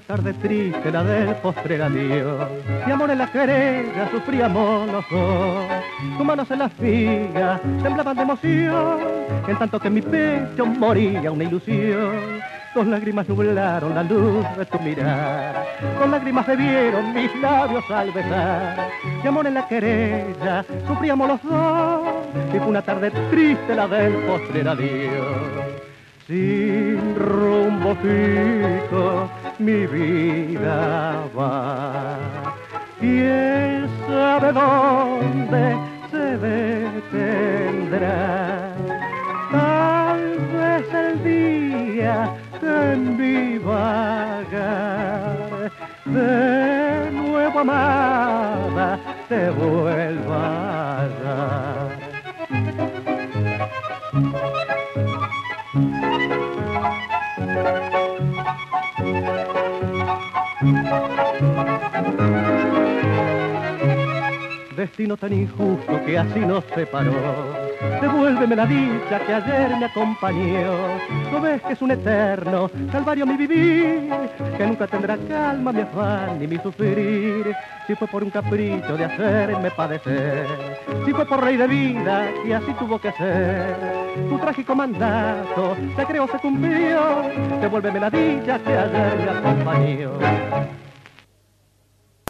tarde triste, la del postrer adiós. Mi amor en la querella, sufríamos los dos. Tus manos en las mías temblaban de emoción, en tanto que en mi pecho moría una ilusión. Dos lágrimas nublaron la luz de tu mirar, dos lágrimas bebieron mis labios al besar. Mi amor en la querella, sufríamos los dos, y fue una tarde triste la del postrer adiós. Sin rumbo fijo mi vida va, quién sabe dónde se detendrá. Tal vez el día que en mi vagar de nuevo amada te vuelva a dar. Destino tan injusto que así nos separó, devuélveme la dicha que ayer me acompañó. No ves que es un eterno calvario mi vivir, que nunca tendrá calma mi afán ni mi sufrir. Si fue por un capricho de hacerme padecer, si fue por rey de vida y así tuvo que ser, tu trágico mandato te creo se cumplió. Devuélveme la dicha que ayer me acompañó.